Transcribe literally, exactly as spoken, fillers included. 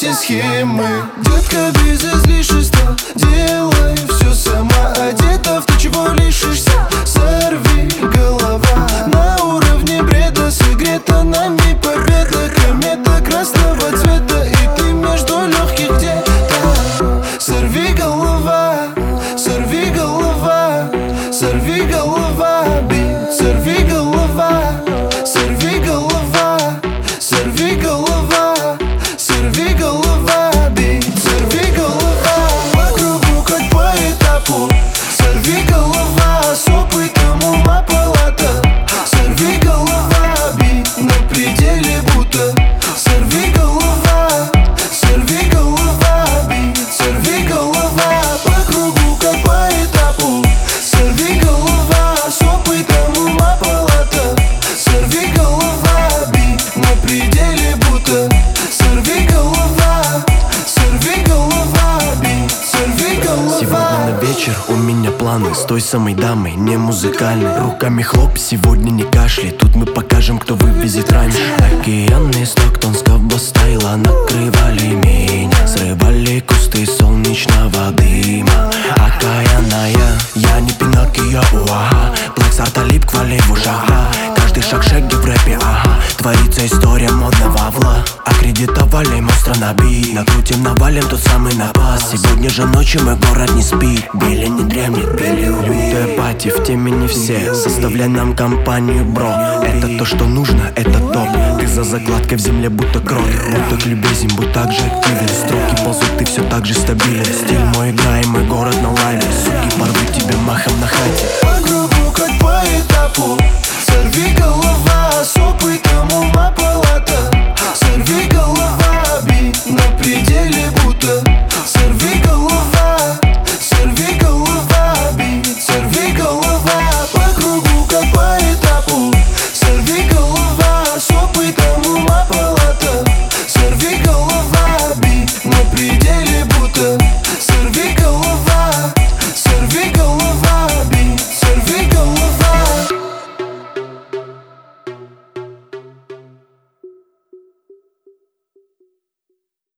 эти схемы. Детка без излишества, делай все сама. Одета в то, чего лишишься. Сорви голова на уровне бреда. Сыгрета нами победа. Комета красного цвета, и ты между легких где-то. Сорви голова, сорви голова, сорви голова, бит, сорви голова, сорви голова, сорви голова, сорви голова, бит, сорви голова. По кругу, как по этапу. Сорви голова, с опытом ума палата. Сорви голова, бит, на пределе будто. Сорви голова, сорви голова, бит, сорви голова. По кругу, как по этапу. Сорви голова, с опытом ума палата. Сорви голова, бит, на пределе будто. Сорви голова, сорви голова, бит, сорви голова. Сегодня на вечер у меня планы с той самой дамой, не музыкальной. Руками хлоп, сегодня не кашляй. Тут мы покажем, кто вывезет раньше. Океаны стоктонского стайла накрывали меня. Срывали кусты солнечного дыма. Окаянная, я не Пиноккио, уага. Блэксарта лип к вале в ушах. Каждый шаг шаги в рэпе, ага. Творится история модного вла. Аккредитовали монстра на бит. Накрутим, навалим тот самый напас. Сегодня же ночью мой город не спит. Билли не дремлет, Билли убит. Лютая пати, в теме не все. Составляй нам компанию, бро. Это то, что нужно, это топ. Ты за закладкой в земле будто крот. Будто любезен, будь так же активен. Строки ползут, ты все так же стабилен.